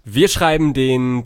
Wir schreiben den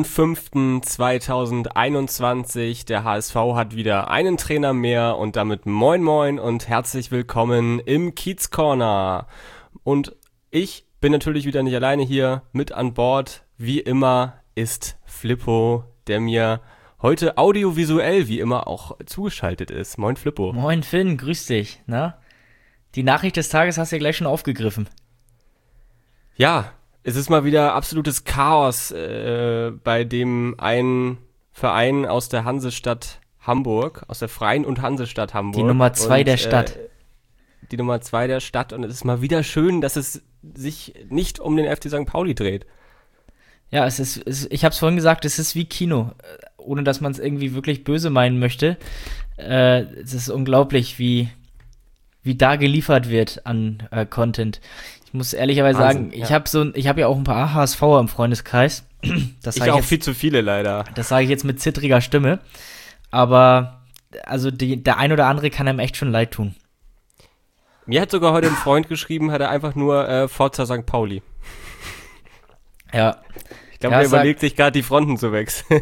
3.5.2021. Der HSV hat wieder einen Trainer mehr und damit moin moin und herzlich willkommen im Kiez Corner. Und ich bin natürlich wieder nicht alleine hier. Mit an Bord, wie immer, ist Flippo, der mir heute audiovisuell wie immer auch zugeschaltet ist. Moin Flippo. Moin Finn, grüß dich. Na? Die Nachricht des Tages hast du ja gleich schon aufgegriffen. Ja, es ist mal wieder absolutes Chaos bei dem einen Verein aus der Hansestadt Hamburg, aus der Freien und Hansestadt Hamburg. Die Nummer 2 der Stadt. Die Nummer 2 der Stadt. Und es ist mal wieder schön, dass es sich nicht um den FC St. Pauli dreht. Ja, ich habe es vorhin gesagt, es ist wie Kino, ohne dass man es irgendwie wirklich böse meinen möchte. Es ist unglaublich, wie da geliefert wird an Content. Ich muss ehrlicherweise Wahnsinn, sagen, ich habe ja auch ein paar HSVer im Freundeskreis. Das Ich sage auch jetzt, viel zu viele leider. das sage ich jetzt mit zittriger Stimme. Aber also der ein oder andere kann einem echt schon leid tun. Mir hat sogar heute ein Freund geschrieben, hat er einfach nur Forza St. Pauli. Ja. Ich glaube, der überlegt sich gerade die Fronten zu wechseln.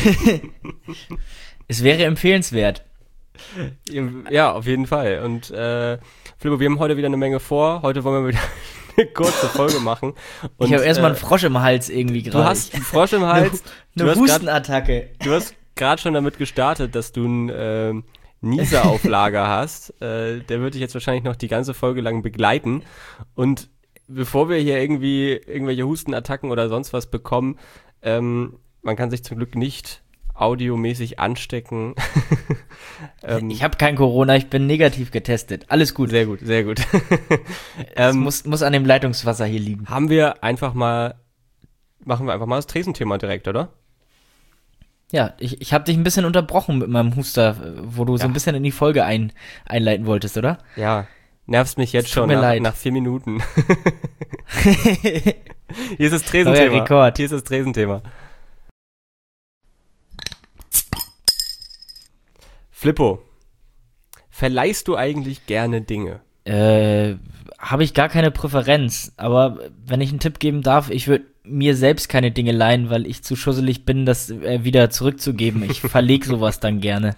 Es wäre empfehlenswert. Ja, auf jeden Fall. Und Flippo, wir haben heute wieder eine Menge vor. Heute wollen wir wieder eine kurze Folge machen. Und, ich habe erstmal einen Frosch im Hals irgendwie gerade. Du hast einen Frosch im Hals. Eine Hustenattacke. Du hast gerade schon damit gestartet, dass du einen Nieser auf Lager hast. Der wird dich jetzt wahrscheinlich noch die ganze Folge lang begleiten. Und bevor wir hier irgendwie irgendwelche Hustenattacken oder sonst was bekommen, man kann sich zum Glück nicht audiomäßig anstecken. Ich habe kein Corona, ich bin negativ getestet. Alles gut. Sehr gut, sehr gut. Es muss an dem Leitungswasser hier liegen. Machen wir einfach mal das Tresenthema direkt, oder? Ja, ich habe dich ein bisschen unterbrochen mit meinem Huster, wo du so ein bisschen in die Folge einleiten wolltest, oder? Ja, nervst mich jetzt schon nach 4 Minuten. Hier ist das Tresenthema. Neuer Rekord. Hier ist das Tresenthema. Flippo, verleihst du eigentlich gerne Dinge? Habe ich gar keine Präferenz, aber wenn ich einen Tipp geben darf, ich würde mir selbst keine Dinge leihen, weil ich zu schusselig bin, das wieder zurückzugeben. Ich verlege sowas dann gerne.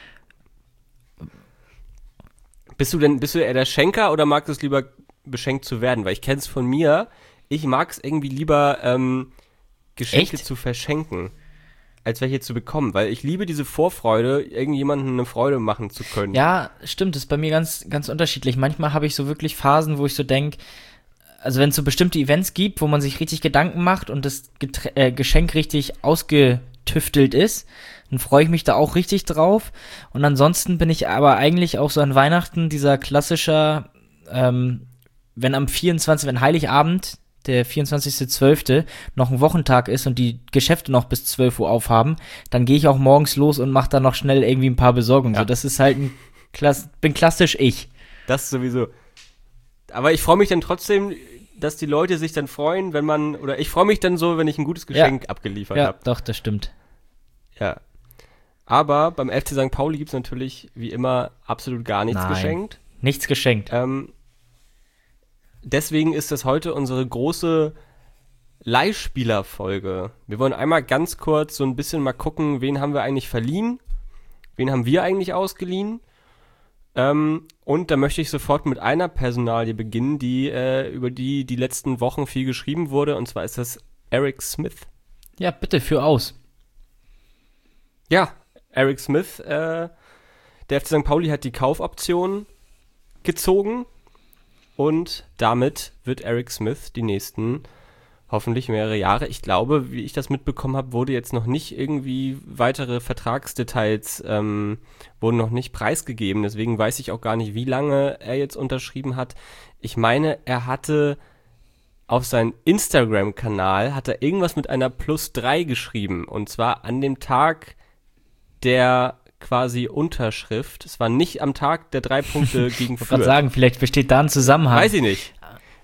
Bist du eher der Schenker oder magst du es lieber beschenkt zu werden? Weil ich kenne es von mir, ich mag es irgendwie lieber Geschenke zu verschenken, als welche zu bekommen, weil ich liebe diese Vorfreude, irgendjemandem eine Freude machen zu können. Ja, stimmt, das ist bei mir ganz, ganz unterschiedlich. Manchmal habe ich so wirklich Phasen, wo ich so denke, also wenn es so bestimmte Events gibt, wo man sich richtig Gedanken macht und das Geschenk richtig ausgetüftelt ist, dann freue ich mich da auch richtig drauf. Und ansonsten bin ich aber eigentlich auch so an Weihnachten dieser klassischer, wenn Heiligabend, der 24.12. noch ein Wochentag ist und die Geschäfte noch bis 12 Uhr aufhaben, dann gehe ich auch morgens los und mache dann noch schnell irgendwie ein paar Besorgungen. Ja. So, das ist halt bin klassisch ich. Das sowieso. Aber ich freue mich dann trotzdem, dass die Leute sich dann freuen, ich freue mich dann so, wenn ich ein gutes Geschenk abgeliefert habe. Ja, doch, das stimmt. Ja. Aber beim FC St. Pauli gibt es natürlich, wie immer, absolut gar nichts geschenkt. Nichts geschenkt. Deswegen ist das heute unsere große Leihspielerfolge. Wir wollen einmal ganz kurz so ein bisschen mal gucken, wen haben wir eigentlich verliehen, wen haben wir eigentlich ausgeliehen. Und da möchte ich sofort mit einer Personalie beginnen, über die letzten Wochen viel geschrieben wurde, und zwar ist das Eric Smith. Ja, bitte, führ aus. Ja, Eric Smith, der FC St. Pauli hat die Kaufoption gezogen und damit wird Eric Smith die nächsten hoffentlich mehrere Jahre, ich glaube, wie ich das mitbekommen habe, wurde jetzt noch nicht irgendwie weitere Vertragsdetails wurden noch nicht preisgegeben, deswegen weiß ich auch gar nicht, wie lange er jetzt unterschrieben hat. Ich meine, er hatte auf seinem Instagram-Kanal hat er irgendwas mit einer +3 geschrieben, und zwar an dem Tag der quasi Unterschrift. Es war nicht am Tag der 3 Punkte gegen Fürth. Ich wollte gerade sagen, vielleicht besteht da ein Zusammenhang. Weiß ich nicht.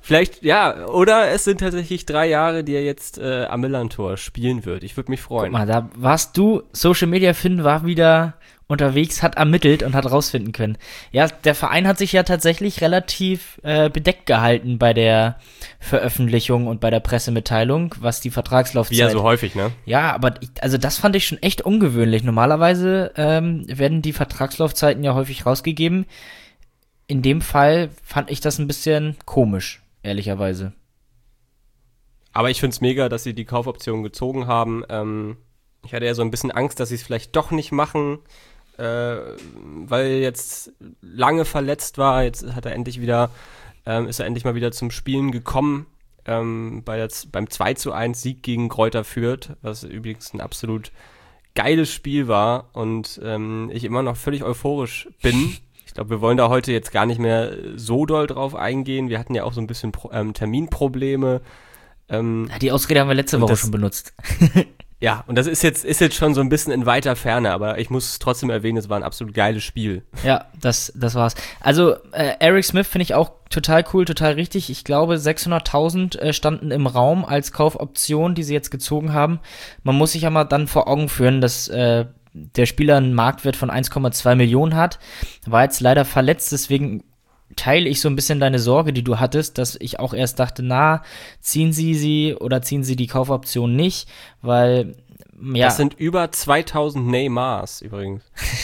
Vielleicht, ja, oder es sind tatsächlich 3 Jahre, die er jetzt am Millantor spielen wird. Ich würde mich freuen. Guck mal, da warst du, Social Media Finn war wieder unterwegs, hat ermittelt und hat rausfinden können. Ja, der Verein hat sich ja tatsächlich relativ bedeckt gehalten bei der Veröffentlichung und bei der Pressemitteilung, was die Vertragslaufzeit... Wie ja so häufig, ne? Ja, aber also das fand ich schon echt ungewöhnlich. Normalerweise werden die Vertragslaufzeiten ja häufig rausgegeben. In dem Fall fand ich das ein bisschen komisch, ehrlicherweise. Aber ich finde es mega, dass sie die Kaufoption gezogen haben. Ich hatte ja so ein bisschen Angst, dass sie es vielleicht doch nicht machen, weil jetzt lange verletzt war. Jetzt hat er endlich wieder, ist er endlich mal wieder zum Spielen gekommen. Beim 2:1 Sieg gegen Greuther Fürth, was übrigens ein absolut geiles Spiel war und ich immer noch völlig euphorisch bin. Ich glaube, wir wollen da heute jetzt gar nicht mehr so doll drauf eingehen. Wir hatten ja auch so ein bisschen Terminprobleme. Die Ausrede haben wir letzte Woche schon benutzt. Ja, und das ist jetzt schon so ein bisschen in weiter Ferne, aber ich muss trotzdem erwähnen, es war ein absolut geiles Spiel. Ja, das war's. Also, Eric Smith finde ich auch total cool, total richtig. Ich glaube, 600.000 standen im Raum als Kaufoption, die sie jetzt gezogen haben. Man muss sich ja mal dann vor Augen führen, dass der Spieler einen Marktwert von 1,2 Millionen hat. War jetzt leider verletzt, deswegen teile ich so ein bisschen deine Sorge, die du hattest, dass ich auch erst dachte, ziehen sie oder ziehen sie die Kaufoption nicht, weil, ja. Das sind über 2000 Neymars übrigens.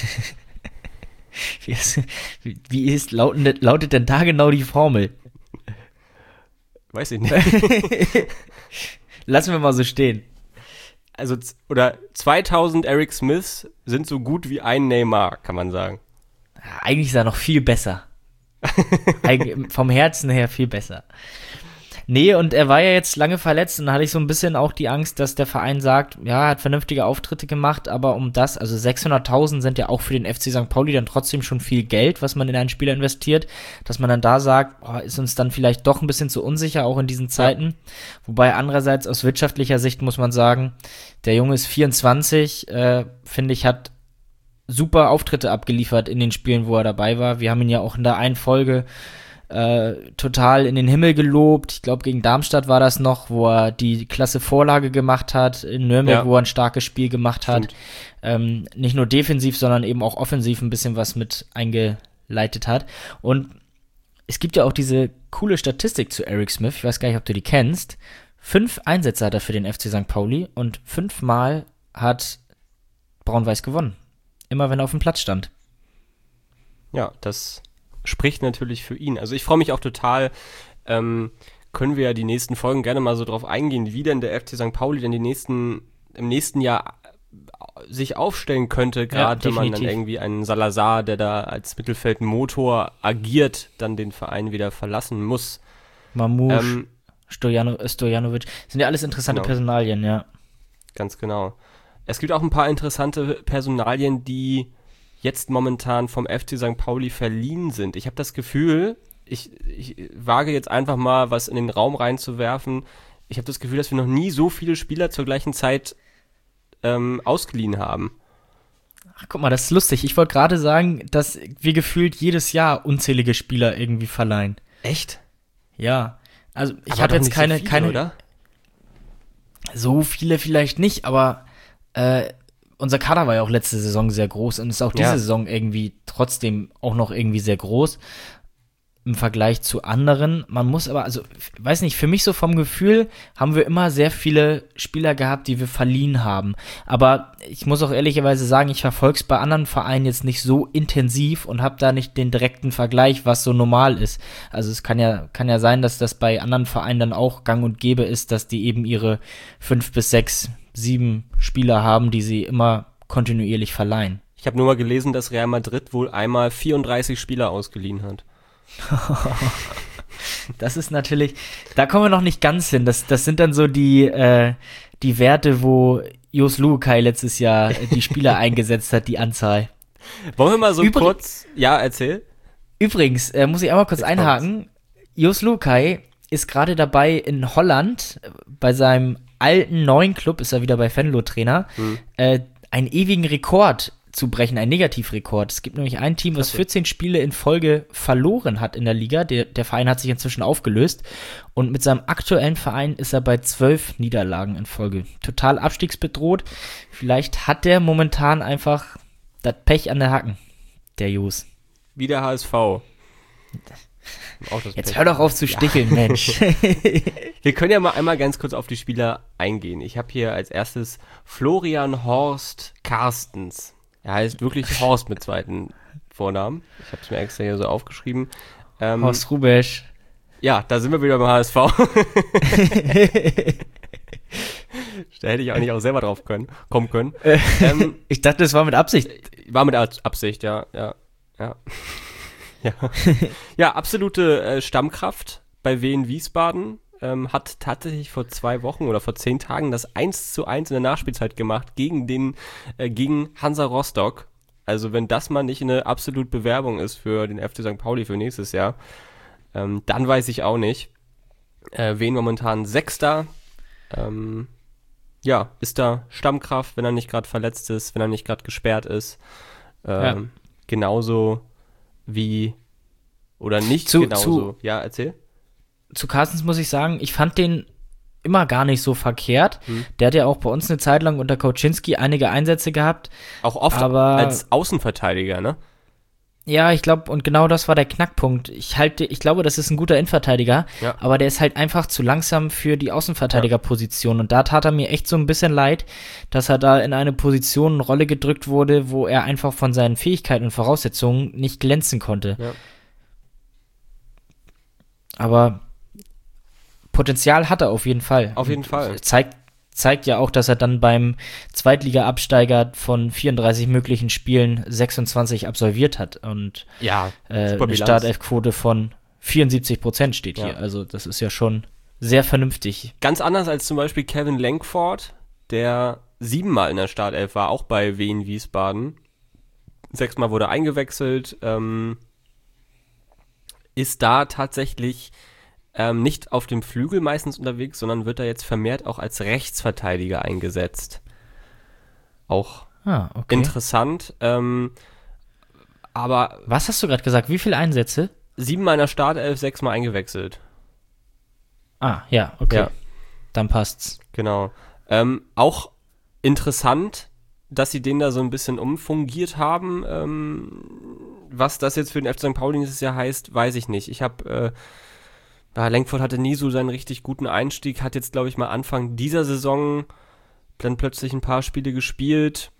Lautet denn da genau die Formel? Weiß ich nicht. Lassen wir mal so stehen. Also, oder 2000 Eric Smiths sind so gut wie ein Neymar, kann man sagen. Ja, eigentlich ist er noch viel besser. Vom Herzen her viel besser. Nee, und er war ja jetzt lange verletzt und da hatte ich so ein bisschen auch die Angst, dass der Verein sagt, ja, er hat vernünftige Auftritte gemacht, aber also 600.000 sind ja auch für den FC St. Pauli dann trotzdem schon viel Geld, was man in einen Spieler investiert, dass man dann da sagt, ist uns dann vielleicht doch ein bisschen zu unsicher, auch in diesen Zeiten. Ja. Wobei andererseits aus wirtschaftlicher Sicht muss man sagen, der Junge ist 24, finde ich, hat super Auftritte abgeliefert in den Spielen, wo er dabei war. Wir haben ihn ja auch in der einen Folge total in den Himmel gelobt. Ich glaube, gegen Darmstadt war das noch, wo er die klasse Vorlage gemacht hat. In Nürnberg, wo er ein starkes Spiel gemacht hat. Nicht nur defensiv, sondern eben auch offensiv ein bisschen was mit eingeleitet hat. Und es gibt ja auch diese coole Statistik zu Eric Smith. Ich weiß gar nicht, ob du die kennst. 5 Einsätze hat er für den FC St. Pauli und 5 Mal hat Braun-Weiß gewonnen. Immer wenn er auf dem Platz stand. Ja, das spricht natürlich für ihn. Also ich freue mich auch total, können wir ja die nächsten Folgen gerne mal so drauf eingehen, wie denn der FC St. Pauli denn im nächsten Jahr sich aufstellen könnte, gerade wenn man dann irgendwie einen Salazar, der da als Mittelfeldmotor agiert, dann den Verein wieder verlassen muss. Mamouche, Stojanovic, sind ja alles interessante Personalien, ja. Ganz genau. Es gibt auch ein paar interessante Personalien, die jetzt momentan vom FC St. Pauli verliehen sind. Ich habe das Gefühl, ich wage jetzt einfach mal was in den Raum reinzuwerfen. Ich habe das Gefühl, dass wir noch nie so viele Spieler zur gleichen Zeit ausgeliehen haben. Ach, guck mal, das ist lustig. Ich wollte gerade sagen, dass wir gefühlt jedes Jahr unzählige Spieler irgendwie verleihen. Echt? Ja. Also ich habe jetzt keine, so viele, oder? So viele vielleicht nicht, aber unser Kader war ja auch letzte Saison sehr groß und ist auch diese Saison irgendwie trotzdem auch noch irgendwie sehr groß im Vergleich zu anderen. Man muss aber, also, weiß nicht, für mich so vom Gefühl haben wir immer sehr viele Spieler gehabt, die wir verliehen haben. Aber ich muss auch ehrlicherweise sagen, ich verfolge es bei anderen Vereinen jetzt nicht so intensiv und habe da nicht den direkten Vergleich, was so normal ist. Also es kann ja sein, dass das bei anderen Vereinen dann auch gang und gäbe ist, dass die eben ihre 5 bis 6 7 Spieler haben, die sie immer kontinuierlich verleihen. Ich habe nur mal gelesen, dass Real Madrid wohl einmal 34 Spieler ausgeliehen hat. Das ist natürlich, da kommen wir noch nicht ganz hin. Das sind dann so die Werte, wo Jos Luhukay letztes Jahr die Spieler eingesetzt hat, die Anzahl. Wollen wir mal so kurz, erzähl. Übrigens, muss ich einmal kurz einhaken. Jos Luhukay ist gerade dabei in Holland, bei seinem alten neuen Club, ist er wieder bei Venlo Trainer, einen ewigen Rekord zu brechen, ein Negativrekord. Es gibt nämlich ein Team, was 14 Spiele in Folge verloren hat in der Liga. Der Verein hat sich inzwischen aufgelöst und mit seinem aktuellen Verein ist er bei 12 Niederlagen in Folge. Total abstiegsbedroht. Vielleicht hat der momentan einfach das Pech an der Hacken, der Jus. Wie der HSV. Jetzt Pech. Hör doch auf zu sticheln, Mensch. Wir können ja mal einmal ganz kurz auf die Spieler eingehen. Ich habe hier als erstes Florian Horst Carstens. Er heißt wirklich Horst mit zweiten Vornamen. Ich habe es mir extra hier so aufgeschrieben. Horst Rubesch. Ja, da sind wir wieder beim HSV. Da hätte ich eigentlich auch selber drauf kommen können. Ich dachte, das war mit Absicht. War mit Absicht, ja. Ja, absolute Stammkraft bei Wien Wiesbaden. Hat tatsächlich vor 2 Wochen oder vor 10 Tagen das 1:1 in der Nachspielzeit gemacht gegen Hansa Rostock. Also wenn das mal nicht eine absolute Bewerbung ist für den FC St. Pauli für nächstes Jahr, dann weiß ich auch nicht. Wien momentan 6. Ist da Stammkraft, wenn er nicht gerade verletzt ist, wenn er nicht gerade gesperrt ist. Genauso wie, oder nicht genauso. Ja, erzähl. Zu Carstens muss ich sagen, ich fand den immer gar nicht so verkehrt. Der hat ja auch bei uns eine Zeit lang unter Koczynski einige Einsätze gehabt. Auch oft als Außenverteidiger, ne? Ja, ich glaube, und genau das war der Knackpunkt. Ich glaube, das ist ein guter Innenverteidiger, aber der ist halt einfach zu langsam für die Außenverteidigerposition. Und da tat er mir echt so ein bisschen leid, dass er da in eine Position, eine Rolle gedrückt wurde, wo er einfach von seinen Fähigkeiten und Voraussetzungen nicht glänzen konnte. Ja. Aber Potenzial hat er auf jeden Fall. Auf jeden Fall. Zeigt ja auch, dass er dann beim Zweitliga-Absteiger von 34 möglichen Spielen 26 absolviert hat und eine Startelfquote von 74% steht hier. Also das ist ja schon sehr vernünftig. Ganz anders als zum Beispiel Kevin Lankford, der 7-mal in der Startelf war, auch bei Wien Wiesbaden. 6-mal wurde eingewechselt, ist da tatsächlich nicht auf dem Flügel meistens unterwegs, sondern wird da jetzt vermehrt auch als Rechtsverteidiger eingesetzt. Auch interessant. Aber was hast du gerade gesagt? Wie viele Einsätze? 7-mal in der Startelf, 6-mal eingewechselt. Ah, ja, okay. Ja. Dann passt's. Genau. Auch interessant, dass sie den da so ein bisschen umfungiert haben. Was das jetzt für den FC St. Pauli dieses Jahr heißt, weiß ich nicht. Ich habe Lankford hatte nie so seinen richtig guten Einstieg, hat jetzt, glaube ich, mal Anfang dieser Saison dann plötzlich ein paar Spiele gespielt.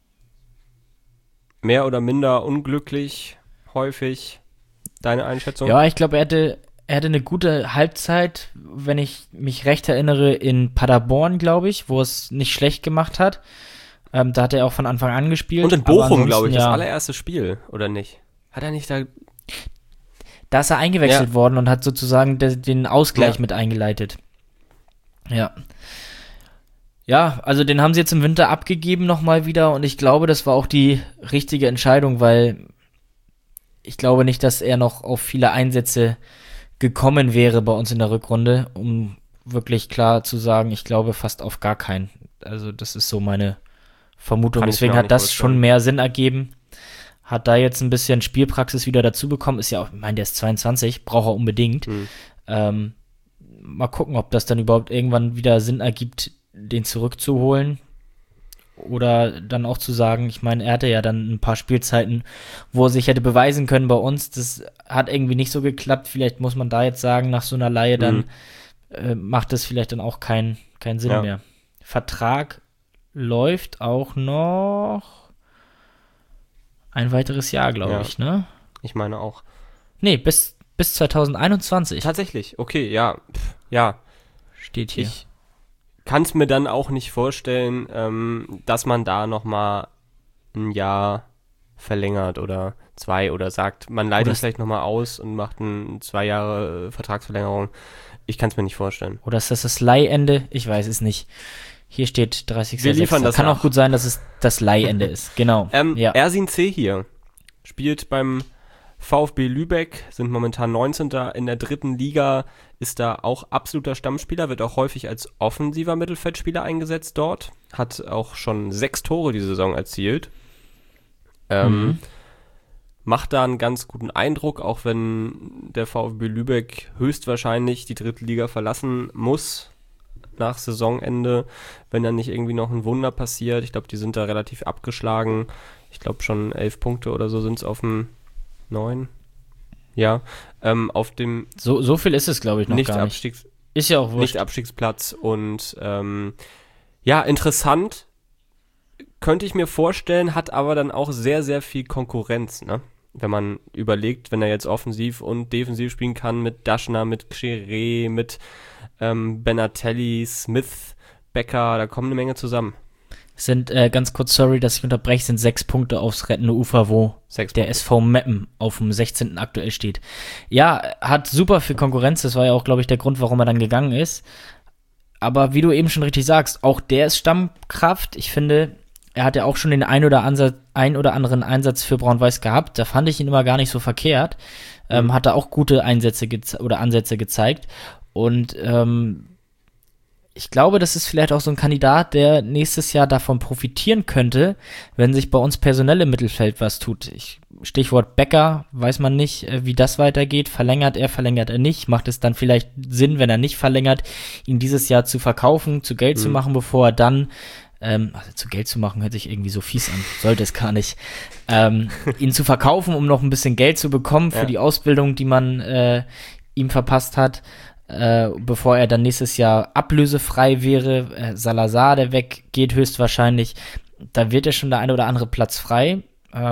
Mehr oder minder unglücklich, häufig. Deine Einschätzung? Ja, ich glaube, er hatte eine gute Halbzeit, wenn ich mich recht erinnere, in Paderborn, glaube ich, wo es nicht schlecht gemacht hat. Da hat er auch von Anfang an gespielt. Und in Bochum, glaube ich, das allererste Spiel, oder nicht? Hat er nicht da... Da ist er eingewechselt worden und hat sozusagen den Ausgleich mit eingeleitet. Ja. Ja, also den haben sie jetzt im Winter abgegeben nochmal wieder und ich glaube, das war auch die richtige Entscheidung, weil ich glaube nicht, dass er noch auf viele Einsätze gekommen wäre bei uns in der Rückrunde, um wirklich klar zu sagen, ich glaube fast auf gar keinen. Also das ist so meine Vermutung. Deswegen hat das schon mehr Sinn ergeben. Hat da jetzt ein bisschen Spielpraxis wieder dazu bekommen. Ist ja auch, ich meine, der ist 22, braucht er unbedingt. Mal gucken, ob das dann überhaupt irgendwann wieder Sinn ergibt, den zurückzuholen. Oder dann auch zu sagen, ich meine, er hatte ja dann ein paar Spielzeiten, wo er sich hätte beweisen können bei uns. Das hat irgendwie nicht so geklappt. Vielleicht muss man da jetzt sagen, nach so einer Leihe, dann macht das vielleicht dann auch keinen Sinn mehr. Vertrag läuft auch noch ein weiteres Jahr, glaube ich, ne? Ich meine auch. Nee, bis 2021. Tatsächlich, okay, ja. Steht hier. Ich kann es mir dann auch nicht vorstellen, dass man da nochmal ein Jahr verlängert oder 2 oder sagt, man leitet es vielleicht nochmal aus und macht eine 2 Jahre Vertragsverlängerung. Ich kann es mir nicht vorstellen. Oder ist das Leihende? Ich weiß es nicht. Hier steht 30.06. Wir liefern das Kann auch gut sein, dass es das Leihende ist. Genau. Ersin C. hier spielt beim VfB Lübeck, sind momentan 19. in der 3. Liga, ist da auch absoluter Stammspieler, wird auch häufig als offensiver Mittelfeldspieler eingesetzt dort, hat auch schon 6 Tore diese Saison erzielt. Macht da einen ganz guten Eindruck, auch wenn der VfB Lübeck höchstwahrscheinlich die dritte Liga verlassen muss nach Saisonende, wenn dann nicht irgendwie noch ein Wunder passiert. Ich glaube, die sind da relativ abgeschlagen. Ich glaube schon 11 Punkte oder so sind es auf dem 9. Ja, auf dem So viel ist es, glaube ich, noch gar nicht. Ist ja auch wurscht. Nicht-Abstiegsplatz und ja, interessant, könnte ich mir vorstellen, hat aber dann auch sehr, sehr viel Konkurrenz, ne? Wenn man überlegt, wenn er jetzt offensiv und defensiv spielen kann mit Daschner, mit Xeré, mit Benatelli, Smith, Becker, da kommen eine Menge zusammen. Sind, ganz kurz, sorry, dass ich unterbreche, sind 6 Punkte aufs rettende Ufer, wo der SV Meppen auf dem 16. aktuell steht. Ja, hat super viel Konkurrenz, das war ja auch, glaube ich, der Grund, warum er dann gegangen ist. Aber wie du eben schon richtig sagst, auch der ist Stammkraft. Ich finde, er hat ja auch schon den ein oder anderen Einsatz für Braun-Weiß gehabt. Da fand ich ihn immer gar nicht so verkehrt. Hat er auch gute Ansätze gezeigt. Und ich glaube, das ist vielleicht auch so ein Kandidat, der nächstes Jahr davon profitieren könnte, wenn sich bei uns personell im Mittelfeld was tut. Stichwort Becker, weiß man nicht, wie das weitergeht. Verlängert er nicht? Macht es dann vielleicht Sinn, wenn er nicht verlängert, ihn dieses Jahr zu verkaufen, zu Geld zu machen, bevor er dann zu Geld zu machen, hört sich irgendwie so fies an, sollte es gar nicht, ihn zu verkaufen, um noch ein bisschen Geld zu bekommen für die Ausbildung, die man ihm verpasst hat, bevor er dann nächstes Jahr ablösefrei wäre. Salazar, der weggeht höchstwahrscheinlich, da wird ja schon der eine oder andere Platz frei.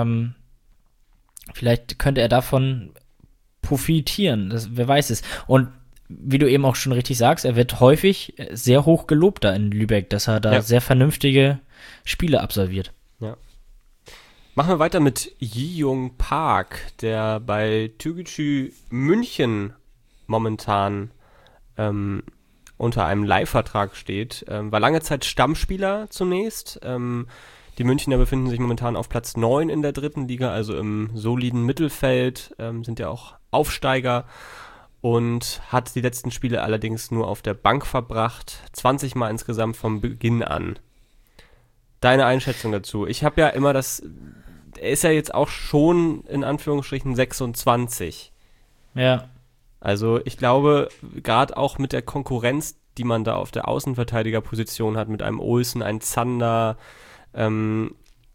Vielleicht könnte er davon profitieren, wer weiß es. Und wie du eben auch schon richtig sagst, er wird häufig sehr hoch gelobt da in Lübeck, dass er da sehr vernünftige Spiele absolviert. Ja. Machen wir weiter mit Ji-Young Park, der bei Türkgücü München momentan unter einem Leihvertrag steht. War lange Zeit Stammspieler zunächst. Die Münchner befinden sich momentan auf Platz 9 in der dritten Liga, also im soliden Mittelfeld, sind ja auch Aufsteiger. Und hat die letzten Spiele allerdings nur auf der Bank verbracht, 20 Mal insgesamt vom Beginn an. Deine Einschätzung dazu? Ich habe ja immer er ist ja jetzt auch schon in Anführungsstrichen 26. Ja. Also ich glaube, gerade auch mit der Konkurrenz, die man da auf der Außenverteidigerposition hat, mit einem Olsen, einem Zander, ein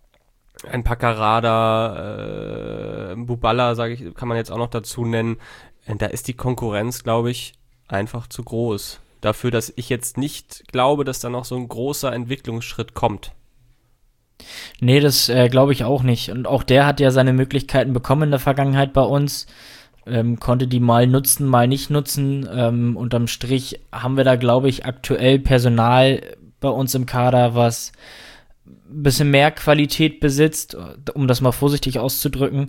Paccarada, Buballa, kann man jetzt auch noch dazu nennen. Da ist die Konkurrenz, glaube ich, einfach zu groß. Dafür, dass ich jetzt nicht glaube, dass da noch so ein großer Entwicklungsschritt kommt. Nee, das glaube ich auch nicht. Und auch der hat ja seine Möglichkeiten bekommen in der Vergangenheit bei uns. Konnte die mal nutzen, mal nicht nutzen. Unterm Strich haben wir da, glaube ich, aktuell Personal bei uns im Kader, was ein bisschen mehr Qualität besitzt, um das mal vorsichtig auszudrücken.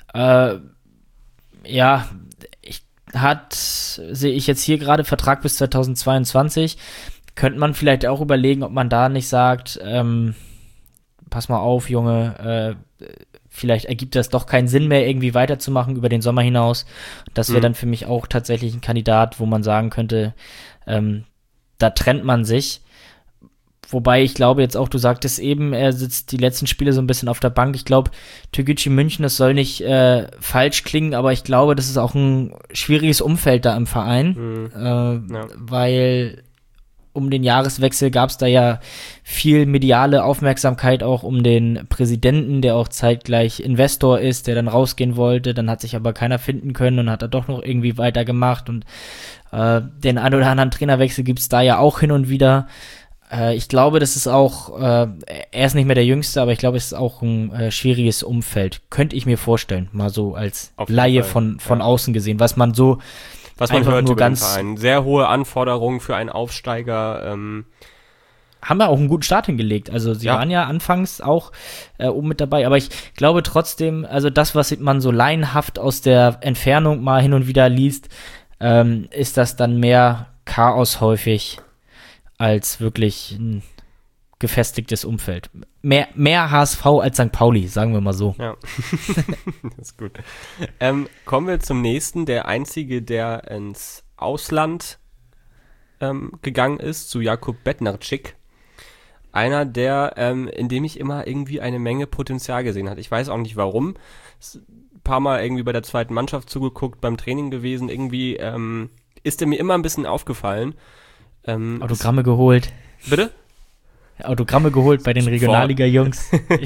Sehe ich jetzt hier gerade Vertrag bis 2022, könnte man vielleicht auch überlegen, ob man da nicht sagt, pass mal auf, Junge, vielleicht ergibt das doch keinen Sinn mehr, irgendwie weiterzumachen über den Sommer hinaus. Das wäre dann für mich auch tatsächlich ein Kandidat, wo man sagen könnte, da trennt man sich. Wobei ich glaube jetzt auch, du sagtest eben, er sitzt die letzten Spiele so ein bisschen auf der Bank. Ich glaube, Türkgücü München, das soll nicht falsch klingen, aber ich glaube, das ist auch ein schwieriges Umfeld da im Verein, weil um den Jahreswechsel gab es da ja viel mediale Aufmerksamkeit auch um den Präsidenten, der auch zeitgleich Investor ist, der dann rausgehen wollte. Dann hat sich aber keiner finden können und hat er doch noch irgendwie weitergemacht. Und den ein oder anderen Trainerwechsel gibt es da ja auch hin und wieder. Ich glaube, das ist auch, er ist nicht mehr der Jüngste, aber ich glaube, es ist auch ein schwieriges Umfeld. Könnte ich mir vorstellen, mal so als Laie von außen gesehen, was man hört nur ganz Verein. Sehr hohe Anforderungen für einen Aufsteiger. Haben wir auch einen guten Start hingelegt. Also sie waren ja anfangs auch oben mit dabei, aber ich glaube trotzdem, also das, was man so laienhaft aus der Entfernung mal hin und wieder liest, ist das dann mehr Chaos häufig als wirklich ein gefestigtes Umfeld. Mehr HSV als St. Pauli, sagen wir mal so. Ja, das ist gut. Kommen wir zum nächsten. Der einzige, der ins Ausland gegangen ist, zu Jakub Bednarczyk. einer, in dem ich immer irgendwie eine Menge Potenzial gesehen habe. Ich weiß auch nicht warum. Ein paar Mal irgendwie bei der zweiten Mannschaft zugeguckt, beim Training gewesen. Irgendwie ist er mir immer ein bisschen aufgefallen. Autogramme geholt. Bitte? Autogramme geholt bei den Regionalliga-Jungs.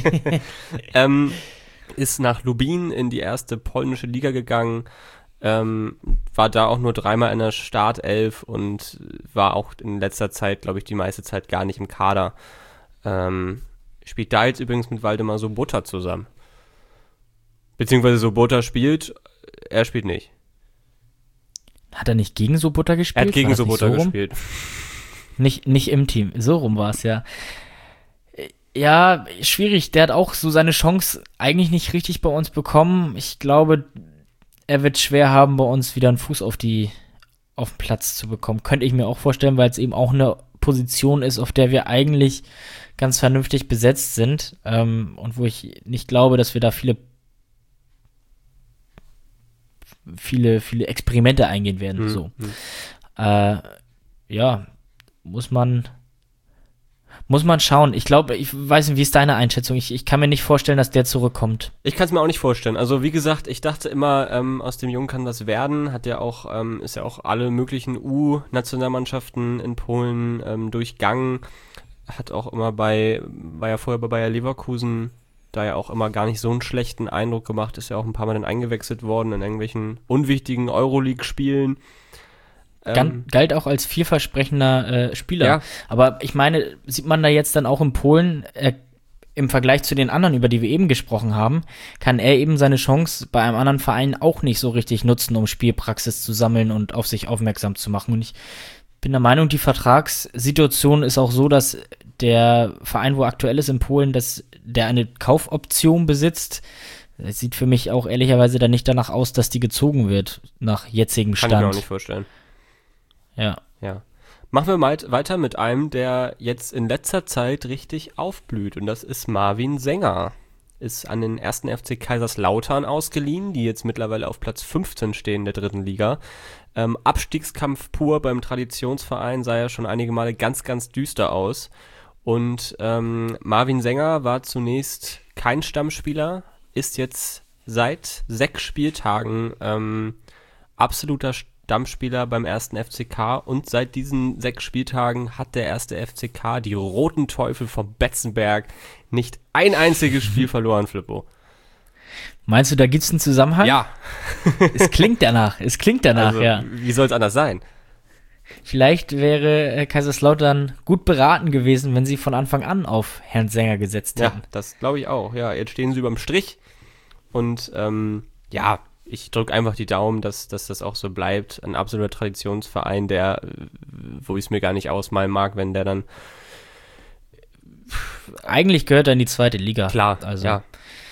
Ist nach Lubin in die erste polnische Liga gegangen, war da auch nur 3-mal in der Startelf und war auch in letzter Zeit, glaube ich, die meiste Zeit gar nicht im Kader. Spielt da jetzt übrigens mit Waldemar Sobota zusammen. Beziehungsweise Sobota spielt, er spielt nicht. Hat er nicht gegen Sobota gespielt? Er hat gegen Sobota gespielt. Nicht im Team. So rum war es ja. Ja, schwierig. Der hat auch so seine Chance eigentlich nicht richtig bei uns bekommen. Ich glaube, er wird schwer haben, bei uns wieder einen Fuß auf den Platz zu bekommen. Könnte ich mir auch vorstellen, weil es eben auch eine Position ist, auf der wir eigentlich ganz vernünftig besetzt sind. Und wo ich nicht glaube, dass wir da viele Experimente eingehen werden. So. Ja, muss man schauen. Ich glaube, ich weiß nicht, wie ist deine Einschätzung? Ich kann mir nicht vorstellen, dass der zurückkommt. Ich kann es mir auch nicht vorstellen. Also wie gesagt, ich dachte immer, aus dem Jungen kann was werden. Ist ja auch alle möglichen U-Nationalmannschaften in Polen durchgangen. War ja vorher bei Bayer Leverkusen, da ja auch immer gar nicht so einen schlechten Eindruck gemacht. Ist ja auch ein paar Mal dann eingewechselt worden in irgendwelchen unwichtigen Euroleague-Spielen. Galt auch als vielversprechender Spieler. Ja. Aber ich meine, sieht man da jetzt dann auch in Polen, im Vergleich zu den anderen, über die wir eben gesprochen haben, kann er eben seine Chance bei einem anderen Verein auch nicht so richtig nutzen, um Spielpraxis zu sammeln und auf sich aufmerksam zu machen. Und ich bin der Meinung, die Vertragssituation ist auch so, dass der Verein, wo aktuell ist in Polen, dass der eine Kaufoption besitzt. Es sieht für mich auch ehrlicherweise dann nicht danach aus, dass die gezogen wird, nach jetzigem Stand. Kann ich mir auch nicht vorstellen. Ja. Machen wir mal weiter mit einem, der jetzt in letzter Zeit richtig aufblüht. Und das ist Marvin Sänger. Ist an den 1. FC Kaiserslautern ausgeliehen, die jetzt mittlerweile auf Platz 15 stehen in der 3. Liga. Abstiegskampf pur beim Traditionsverein, sah ja schon einige Male ganz, ganz düster aus. Und Marvin Sänger war zunächst kein Stammspieler, ist jetzt seit 6 Spieltagen absoluter Stammspieler beim 1. FCK und seit diesen 6 Spieltagen hat der 1. FCK, die Roten Teufel von Betzenberg, nicht ein einziges Spiel verloren, Flippo. Meinst du, da gibt's einen Zusammenhang? Ja. Es klingt danach, also, ja. Wie soll es anders sein? Vielleicht wäre Kaiserslautern gut beraten gewesen, wenn sie von Anfang an auf Herrn Sänger gesetzt hätten. Ja, das glaube ich auch. Ja, jetzt stehen sie überm Strich und ich drücke einfach die Daumen, dass das auch so bleibt. Ein absoluter Traditionsverein, wo ich es mir gar nicht ausmalen mag, wenn der dann... Eigentlich gehört er in die 2. Liga. Klar, also. ja.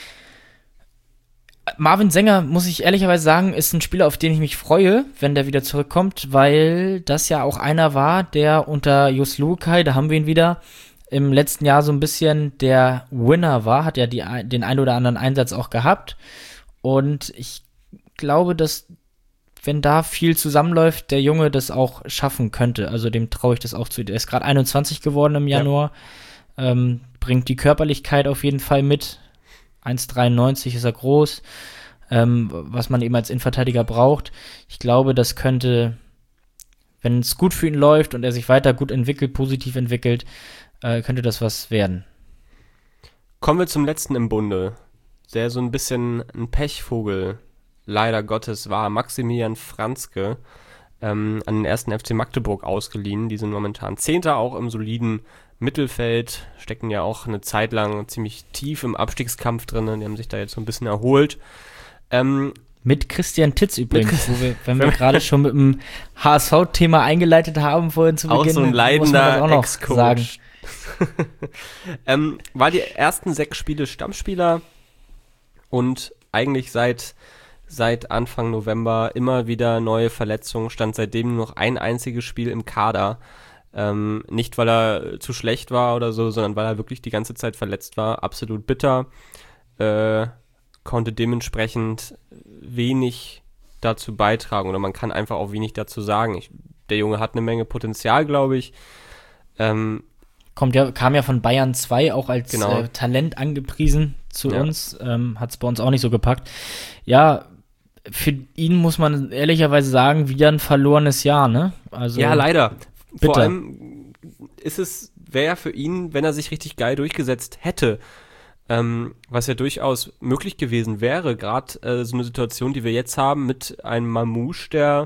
Marvin Sänger, muss ich ehrlicherweise sagen, ist ein Spieler, auf den ich mich freue, wenn der wieder zurückkommt, weil das ja auch einer war, der unter Jos Luhukay, da haben wir ihn wieder, im letzten Jahr so ein bisschen der Winner war, hat ja den ein oder anderen Einsatz auch gehabt. Und ich glaube, dass, wenn da viel zusammenläuft, der Junge das auch schaffen könnte. Also dem traue ich das auch zu. Der ist gerade 21 geworden im Januar, bringt die Körperlichkeit auf jeden Fall mit. 1,93 ist er groß, was man eben als Innenverteidiger braucht. Ich glaube, das könnte, wenn es gut für ihn läuft und er sich weiter gut entwickelt, positiv entwickelt, könnte das was werden. Kommen wir zum letzten im Bunde, der so ein bisschen ein Pechvogel leider Gottes war. Maximilian Franzke, an den 1. FC Magdeburg ausgeliehen. Die sind momentan 10. auch im soliden Mittelfeld, stecken ja auch eine Zeit lang ziemlich tief im Abstiegskampf drin. Die haben sich da jetzt so ein bisschen erholt. Mit Christian Titz übrigens, wenn wir gerade schon mit dem HSV-Thema eingeleitet haben vorhin zu Beginn, auch so ein leidender Ex-Coach. War die ersten 6 Spiele Stammspieler und eigentlich seit Anfang November immer wieder neue Verletzungen, stand seitdem nur noch ein einziges Spiel im Kader. Nicht, weil er zu schlecht war oder so, sondern weil er wirklich die ganze Zeit verletzt war. Absolut bitter. Konnte dementsprechend wenig dazu beitragen oder man kann einfach auch wenig dazu sagen. Der Junge hat eine Menge Potenzial, glaube ich. Kam ja von Bayern 2 auch als Genau. Talent angepriesen zu Ja. uns. Hat es bei uns auch nicht so gepackt. Ja, für ihn muss man ehrlicherweise sagen, wieder ein verlorenes Jahr, ne? Also, Ja, leider. bitter. Vor allem wäre für ihn, wenn er sich richtig geil durchgesetzt hätte, was ja durchaus möglich gewesen wäre, gerade so eine Situation, die wir jetzt haben mit einem Mamouche, der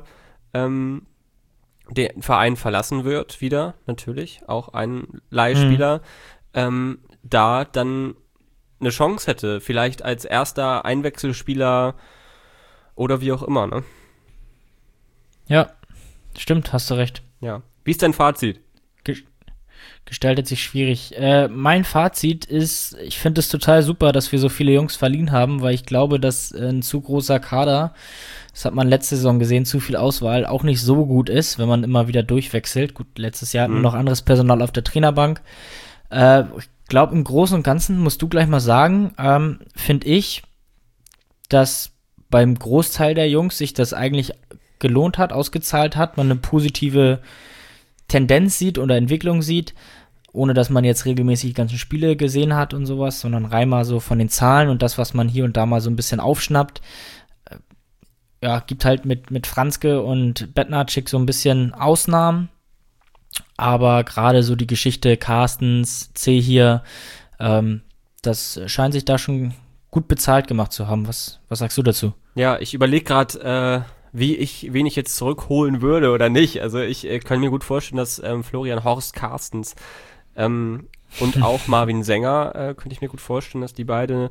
den Verein verlassen wird, wieder, natürlich, auch ein Leihspieler, da dann eine Chance hätte, vielleicht als erster Einwechselspieler oder wie auch immer, ne? Ja, stimmt, hast du recht. Ja. Wie ist dein Fazit? Gestaltet sich schwierig. Mein Fazit ist, ich finde es total super, dass wir so viele Jungs verliehen haben, weil ich glaube, dass ein zu großer Kader, das hat man letzte Saison gesehen, zu viel Auswahl auch nicht so gut ist, wenn man immer wieder durchwechselt. Gut, letztes Jahr hatten wir noch anderes Personal auf der Trainerbank. Ich glaube, im Großen und Ganzen, musst du gleich mal sagen, finde ich, dass beim Großteil der Jungs sich das eigentlich gelohnt hat, ausgezahlt hat, man eine positive Tendenz sieht oder Entwicklung sieht, ohne dass man jetzt regelmäßig die ganzen Spiele gesehen hat und sowas, sondern rein mal so von den Zahlen und das, was man hier und da mal so ein bisschen aufschnappt. Ja, gibt halt mit Franzke und Bednarczyk so ein bisschen Ausnahmen, aber gerade so die Geschichte Carstens, C hier, das scheint sich da schon gut bezahlt gemacht zu haben. Was sagst du dazu? Ja, ich überlege gerade, wen ich jetzt zurückholen würde oder nicht. Also ich kann mir gut vorstellen, dass Florian Horst Carstens und auch Marvin Sänger, könnte ich mir gut vorstellen, dass die beide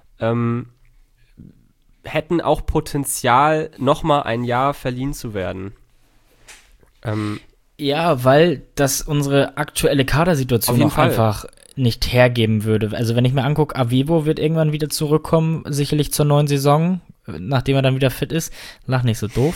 hätten auch Potenzial, nochmal ein Jahr verliehen zu werden. Ja, weil das unsere aktuelle Kadersituation Auf jeden auch Fall. einfach nicht hergeben würde. Also wenn ich mir angucke, Avevo wird irgendwann wieder zurückkommen, sicherlich zur neuen Saison, nachdem er dann wieder fit ist. Lach nicht so doof.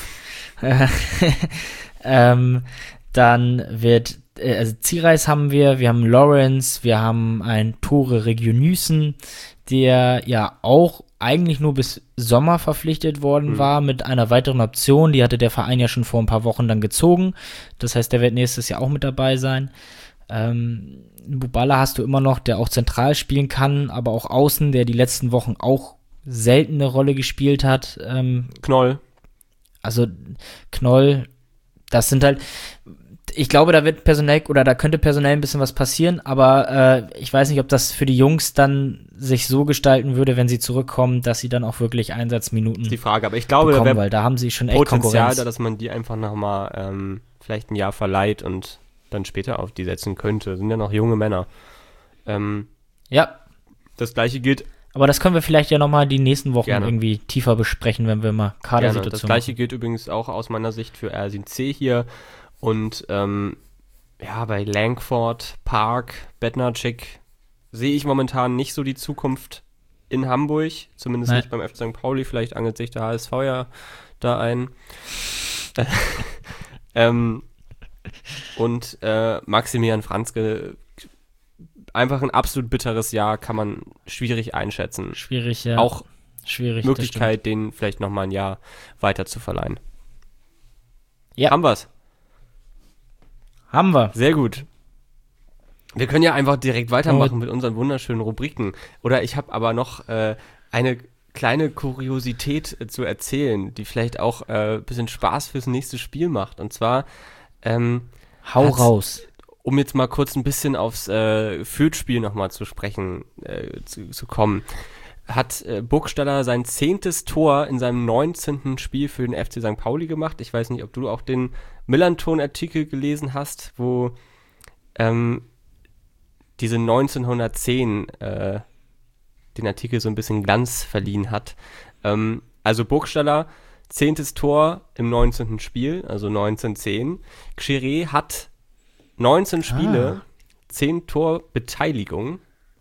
Dann wird, also Zierreis haben wir haben Lawrence, wir haben einen Tore Regionysen, der ja auch eigentlich nur bis Sommer verpflichtet worden war mit einer weiteren Option. Die hatte der Verein ja schon vor ein paar Wochen dann gezogen. Das heißt, der wird nächstes Jahr auch mit dabei sein. Bubala hast du immer noch, der auch zentral spielen kann, aber auch außen, der die letzten Wochen auch selten eine Rolle gespielt hat. Knoll. Also Knoll, das sind halt, ich glaube, da wird personell oder da könnte personell ein bisschen was passieren, aber ich weiß nicht, ob das für die Jungs dann sich so gestalten würde, wenn sie zurückkommen, dass sie dann auch wirklich Einsatzminuten Die Frage, aber ich glaube, da bekommen, wäre weil da haben sie schon echt Potenzial Konkurrenz. da, dass man die einfach nochmal vielleicht ein Jahr verleiht und dann später auf die setzen könnte. Sind ja noch junge Männer. Ja, Das gleiche gilt aber das können wir vielleicht ja nochmal die nächsten Wochen Gerne. irgendwie tiefer besprechen, wenn wir mal gerne. Kadersituation Das gleiche gilt übrigens auch aus meiner Sicht für Ersin C. hier. Und ja, bei Langford, Park, Bednarczyk sehe ich momentan nicht so die Zukunft in Hamburg. Zumindest Nein. nicht beim FC St. Pauli. Vielleicht angelt sich der HSV ja da ein. Und Maximilian Franzke, einfach ein absolut bitteres Jahr, kann man schwierig einschätzen. Schwierig, ja. Auch schwierig. das Möglichkeit, den vielleicht nochmal ein Jahr weiter zu verleihen. Ja. Haben wir's. stimmt. Haben wir. Sehr gut. Wir können ja einfach direkt weitermachen mit unseren wunderschönen Rubriken. Oder ich habe aber noch eine kleine Kuriosität zu erzählen, die vielleicht auch ein bisschen Spaß fürs nächste Spiel macht. Und zwar Hau hat's- raus. um jetzt mal kurz ein bisschen aufs Fürth-Spiel nochmal zu sprechen zu kommen, hat Burgstaller sein 10. Tor in seinem 19. Spiel für den FC St. Pauli gemacht. Ich weiß nicht, ob du auch den Millanton-Artikel gelesen hast, wo diese 1910 den Artikel so ein bisschen Glanz verliehen hat. Also Burgstaller, 10. Tor im 19. Spiel, also 1910. Xeré hat 19 Spiele, 10 Torbeteiligung.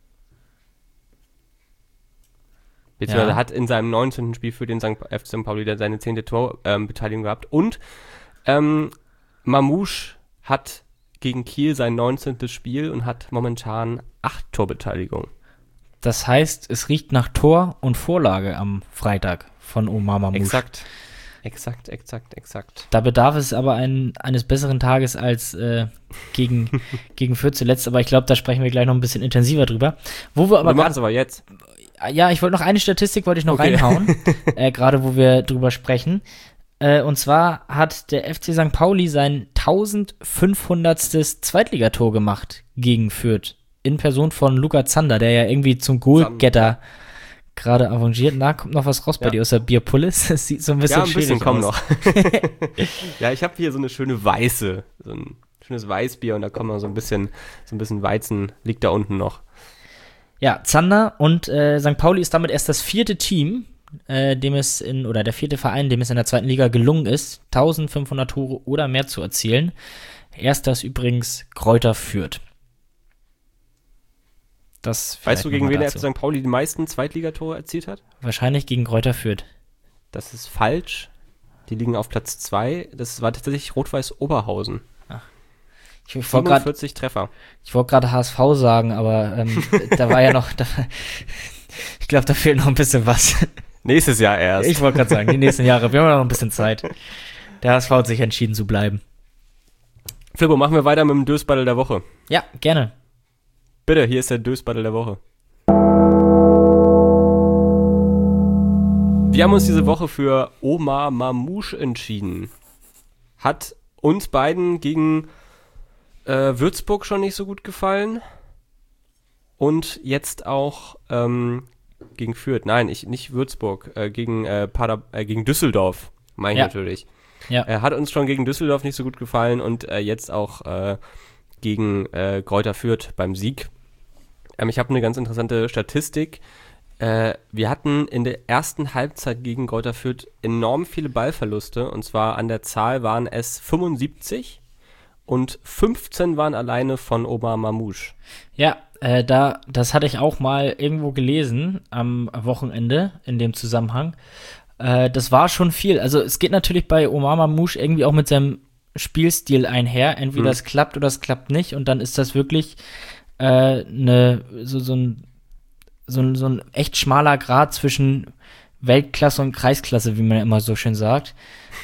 Beziehungsweise Ja. hat in seinem 19. Spiel für den FC St. Pauli dann seine 10. Torbeteiligung gehabt. Und Mamouche hat gegen Kiel sein 19. Spiel und hat momentan 8 Torbeteiligung. Das heißt, es riecht nach Tor und Vorlage am Freitag von Omar Mamouche. Exakt. Exakt. Da bedarf es aber eines besseren Tages als gegen Fürth zuletzt, aber ich glaube, da sprechen wir gleich noch ein bisschen intensiver drüber. Wo wir aber machen es aber jetzt. Ja, ich wollte noch eine Statistik reinhauen, gerade wo wir drüber sprechen. Und zwar hat der FC St. Pauli sein 1500. Zweitligator gemacht gegen Fürth. In Person von Luca Zander, der ja irgendwie zum Goalgetter gerade avanciert. Na, kommt noch was raus bei dir aus der Bierpullis? Das sieht so ein bisschen schwierig aus. Ja, ein bisschen kommt noch. Ja, ich habe hier so eine schöne weiße, so ein schönes Weißbier und da kommt noch so ein bisschen Weizen, liegt da unten noch. Ja, Zander und St. Pauli ist damit erst das vierte Team, der vierte Verein, dem es in der zweiten Liga gelungen ist, 1500 Tore oder mehr zu erzielen. Erst das übrigens Greuther Fürth. Weißt du, gegen wen der FC St. Pauli die meisten Zweitligatore erzielt hat? Wahrscheinlich gegen Greuther Fürth. Das ist falsch. Die liegen auf Platz 2. Das war tatsächlich Rot-Weiß Oberhausen. Ach. 47 Treffer. Ich wollte gerade HSV sagen, aber da war ja noch... ich glaube, da fehlt noch ein bisschen was. Nächstes Jahr erst. Ich wollte gerade sagen, die nächsten Jahre. Wir haben noch ein bisschen Zeit. Der HSV hat sich entschieden zu bleiben. Flippo, machen wir weiter mit dem Dösbattle der Woche. Ja, gerne. Bitte, hier ist der Dösbattle der Woche. Wir haben uns diese Woche für Omar Mamouche entschieden. Hat uns beiden gegen Würzburg schon nicht so gut gefallen. Und jetzt auch gegen Fürth. Nein, nicht Würzburg. Gegen Düsseldorf, meine ich natürlich. Ja. Er hat uns schon gegen Düsseldorf nicht so gut gefallen und jetzt auch gegen Greuther Fürth beim Sieg. Ich habe eine ganz interessante Statistik. Wir hatten in der ersten Halbzeit gegen Greuther Fürth enorm viele Ballverluste. Und zwar an der Zahl waren es 75 und 15 waren alleine von Omar Mamouche. Ja, das hatte ich auch mal irgendwo gelesen am Wochenende in dem Zusammenhang. Das war schon viel. Also es geht natürlich bei Omar Mamouche irgendwie auch mit seinem Spielstil einher. Entweder es klappt oder es klappt nicht. Und dann ist das wirklich so ein echt schmaler Grat zwischen Weltklasse und Kreisklasse, wie man ja immer so schön sagt.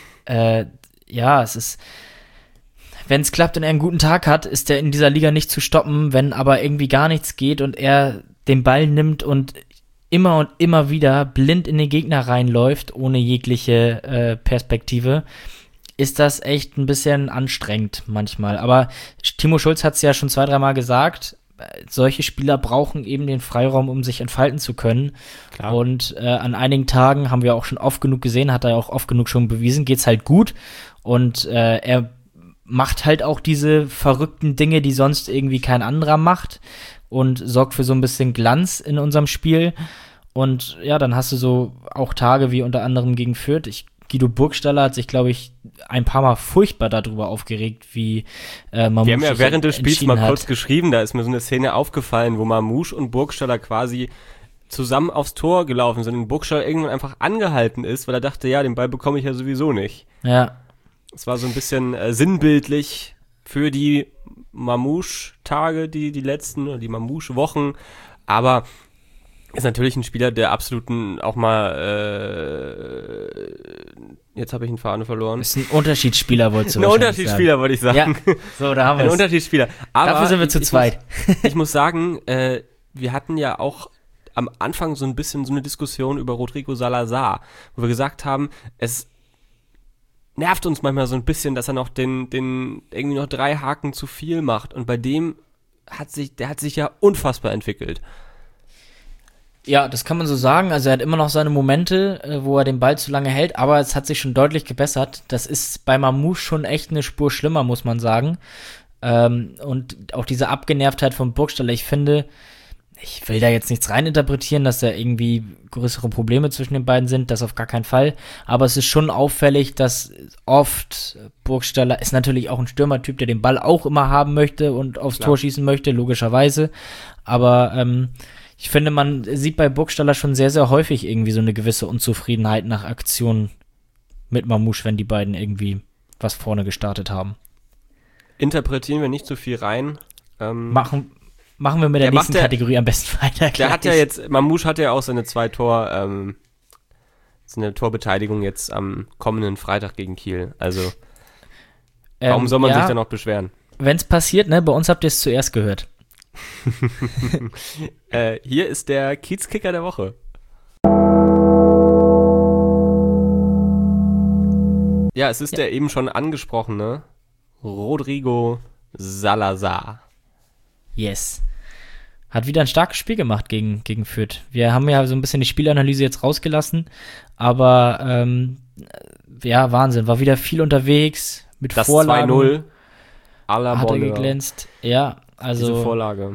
Ja, es ist, wenn es klappt und er einen guten Tag hat, ist er in dieser Liga nicht zu stoppen. Wenn aber irgendwie gar nichts geht und er den Ball nimmt und immer wieder blind in den Gegner reinläuft, ohne jegliche Perspektive, ist das echt ein bisschen anstrengend manchmal. Aber Timo Schulz hat es ja schon 2-3 Mal gesagt, solche Spieler brauchen eben den Freiraum, um sich entfalten zu können. Klar. Und an einigen Tagen, haben wir auch schon oft genug gesehen, hat er auch oft genug schon bewiesen, geht's halt gut. Und er macht halt auch diese verrückten Dinge, die sonst irgendwie kein anderer macht und sorgt für so ein bisschen Glanz in unserem Spiel. Und ja, dann hast du so auch Tage wie unter anderem gegen Fürth. Guido Burgstaller hat sich, glaube ich, ein paar Mal furchtbar darüber aufgeregt, wie Mamouche. Wir haben ja während des Spiels mal kurz geschrieben, da ist mir so eine Szene aufgefallen, wo Mamouche und Burgstaller quasi zusammen aufs Tor gelaufen sind und Burgstaller irgendwann einfach angehalten ist, weil er dachte, ja, den Ball bekomme ich ja sowieso nicht. Ja. Es war so ein bisschen sinnbildlich für die Mamouche-Tage, die letzten, oder die Mamouche-Wochen, aber ist natürlich ein Spieler, der absoluten auch mal jetzt habe ich einen Faden verloren. Ist ein Unterschiedsspieler, wolltest du sagen. Ein Unterschiedsspieler, wollte ich sagen. Ja, so, da haben wir es. Ein Unterschiedsspieler. Aber dafür sind wir zu zweit. Ich muss sagen, wir hatten ja auch am Anfang so ein bisschen so eine Diskussion über Rodrigo Salazar, wo wir gesagt haben, es nervt uns manchmal so ein bisschen, dass er noch den irgendwie noch 3 Haken zu viel macht. Und bei dem der hat sich ja unfassbar entwickelt. Ja, das kann man so sagen. Also er hat immer noch seine Momente, wo er den Ball zu lange hält, aber es hat sich schon deutlich gebessert. Das ist bei Mamouche schon echt eine Spur schlimmer, muss man sagen. Und auch diese Abgenervtheit von Burgstaller, ich finde, ich will da jetzt nichts reininterpretieren, dass da irgendwie größere Probleme zwischen den beiden sind, das auf gar keinen Fall. Aber es ist schon auffällig, dass oft Burgstaller ist natürlich auch ein Stürmertyp, der den Ball auch immer haben möchte und aufs Tor schießen möchte, logischerweise. Aber ich finde, man sieht bei Burgstaller schon sehr, sehr häufig irgendwie so eine gewisse Unzufriedenheit nach Aktionen mit Mamouche, wenn die beiden irgendwie was vorne gestartet haben. Interpretieren wir nicht zu viel rein. Machen wir mit der nächsten Kategorie am besten weiter. Der hat ja jetzt, Mamouche hat ja auch seine 2 seine Torbeteiligung jetzt am kommenden Freitag gegen Kiel. Also, warum soll man sich da noch beschweren? Wenn es passiert, ne, bei uns habt ihr es zuerst gehört. Hier ist der Kiezkicker der Woche. Ja, es ist der eben schon angesprochene Rodrigo Salazar. Yes. Hat wieder ein starkes Spiel gemacht gegen Fürth. Wir haben ja so ein bisschen die Spielanalyse jetzt rausgelassen, aber Wahnsinn. War wieder viel unterwegs, mit das Vorlagen. Das 2-0 à la hat er Bonheur. geglänzt. Ja, also diese Vorlage.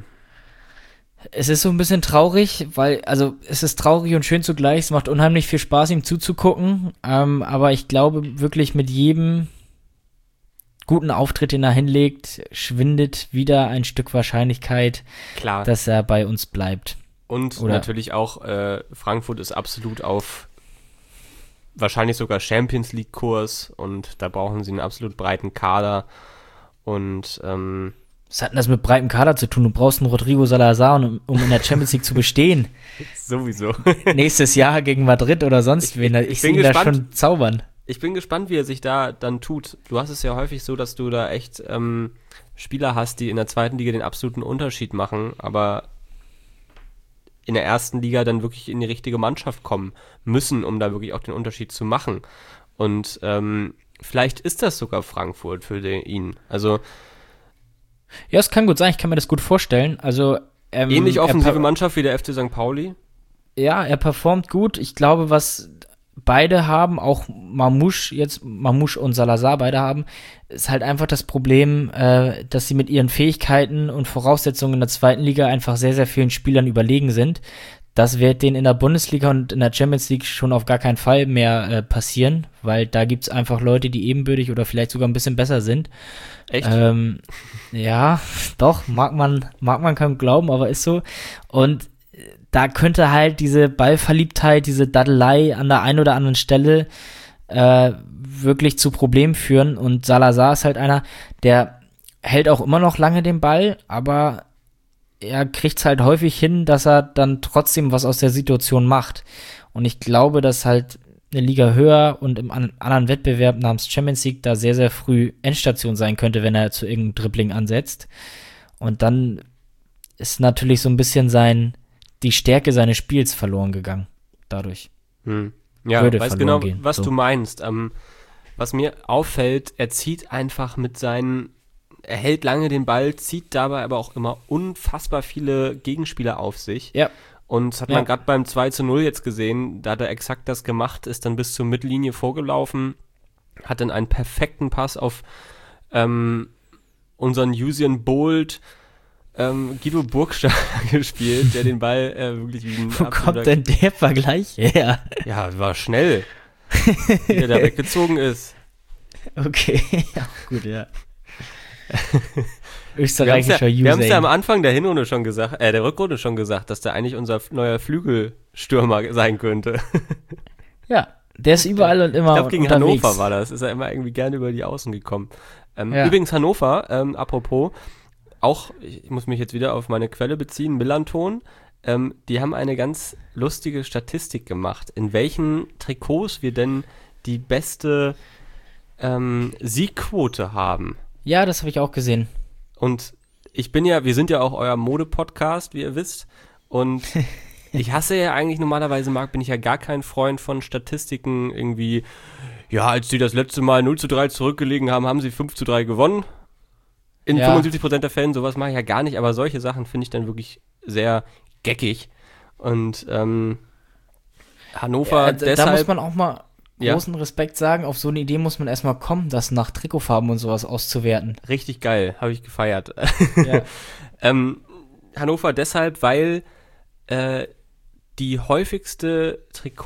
Es ist so ein bisschen traurig, weil, also es ist traurig und schön zugleich. Es macht unheimlich viel Spaß, ihm zuzugucken. Aber ich glaube wirklich, mit jedem guten Auftritt, den er hinlegt, schwindet wieder ein Stück Wahrscheinlichkeit, Klar. dass er bei uns bleibt. Und natürlich auch, Frankfurt ist absolut auf wahrscheinlich sogar Champions League Kurs und da brauchen sie einen absolut breiten Kader. Und was hat denn das mit breitem Kader zu tun? Du brauchst einen Rodrigo Salazar, um in der Champions League zu bestehen. Sowieso. Nächstes Jahr gegen Madrid oder sonst wen. Ich sehe ihn da schon zaubern. Ich bin gespannt, wie er sich da dann tut. Du hast es ja häufig so, dass du da echt Spieler hast, die in der zweiten Liga den absoluten Unterschied machen, aber in der ersten Liga dann wirklich in die richtige Mannschaft kommen müssen, um da wirklich auch den Unterschied zu machen. Und vielleicht ist das sogar Frankfurt für ihn. Also ja, es kann gut sein. Ich kann mir das gut vorstellen. Also ähnlich offensive Mannschaft wie der FC St. Pauli. Ja, er performt gut. Ich glaube, was beide haben, auch Mamouche und Salazar beide haben, ist halt einfach das Problem, dass sie mit ihren Fähigkeiten und Voraussetzungen in der zweiten Liga einfach sehr, sehr vielen Spielern überlegen sind. Das wird denen in der Bundesliga und in der Champions League schon auf gar keinen Fall mehr passieren, weil da gibt's einfach Leute, die ebenbürtig oder vielleicht sogar ein bisschen besser sind. Echt? Ja, doch, mag man kaum glauben, aber ist so. Und da könnte halt diese Ballverliebtheit, diese Daddelei an der einen oder anderen Stelle wirklich zu Problemen führen. Und Salazar ist halt einer, der hält auch immer noch lange den Ball, aber er kriegt es halt häufig hin, dass er dann trotzdem was aus der Situation macht. Und ich glaube, dass halt eine Liga höher und im anderen Wettbewerb namens Champions League da sehr, sehr früh Endstation sein könnte, wenn er zu irgendeinem Dribbling ansetzt. Und dann ist natürlich so ein bisschen die Stärke seines Spiels verloren gegangen. Dadurch. Ja, ich weiß genau, gehen. was du meinst. Was mir auffällt, er zieht einfach er hält lange den Ball, zieht dabei aber auch immer unfassbar viele Gegenspieler auf sich. Ja. Und das hat man gerade beim 2-0 jetzt gesehen, da hat er exakt das gemacht, ist dann bis zur Mittellinie vorgelaufen, hat dann einen perfekten Pass auf unseren Usain Bolt, Guido Burgstaller gespielt, der den Ball wirklich wie ein Wo kommt denn der Vergleich her? Ja, war schnell, wie der da weggezogen ist. Okay, ja, gut, ja. Österreichischer Usain. Wir haben es ja am Anfang der Hinrunde schon gesagt, der Rückrunde schon gesagt, dass der eigentlich unser neuer Flügelstürmer sein könnte. Ja, der ist überall und immer ich glaube, gegen unterwegs. Hannover war das. Ist er immer irgendwie gerne über die Außen gekommen. Ja. Übrigens Hannover, apropos, auch, ich muss mich jetzt wieder auf meine Quelle beziehen, Millanton, die haben eine ganz lustige Statistik gemacht, in welchen Trikots wir denn die beste Siegquote haben. Ja, das habe ich auch gesehen. Und wir sind ja auch euer Mode-Podcast, wie ihr wisst. Und ich hasse ja eigentlich normalerweise, bin ich ja gar kein Freund von Statistiken irgendwie, ja, als die das letzte Mal 0-3 zurückgelegen haben, haben sie 5-3 gewonnen. In 75% der Fällen, sowas mache ich ja gar nicht, aber solche Sachen finde ich dann wirklich sehr geckig. Und Hannover deshalb... Da muss man auch mal großen Respekt sagen, auf so eine Idee muss man erstmal kommen, das nach Trikotfarben und sowas auszuwerten. Richtig geil, habe ich gefeiert. Ja. Hannover deshalb, weil die häufigste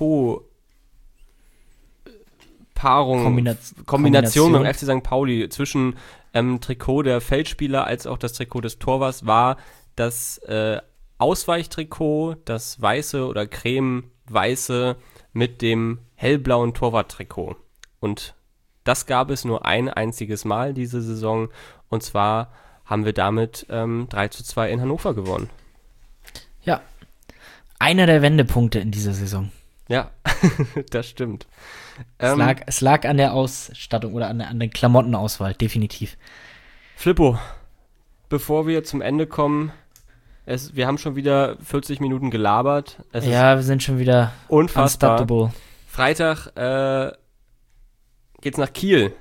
Kombination beim FC St. Pauli zwischen Trikot der Feldspieler als auch das Trikot des Torwarts war das Ausweichtrikot, das weiße oder creme-weiße mit dem hellblauen Torwarttrikot. Und das gab es nur ein einziges Mal diese Saison. Und zwar haben wir damit 3-2 in Hannover gewonnen. Ja, einer der Wendepunkte in dieser Saison. Ja, das stimmt. Es lag an der Ausstattung oder an der Klamottenauswahl, definitiv. Flippo, bevor wir zum Ende kommen, wir haben schon wieder 40 Minuten gelabert. Wir sind schon wieder unfassbar. Unstoppable. Freitag geht's nach Kiel.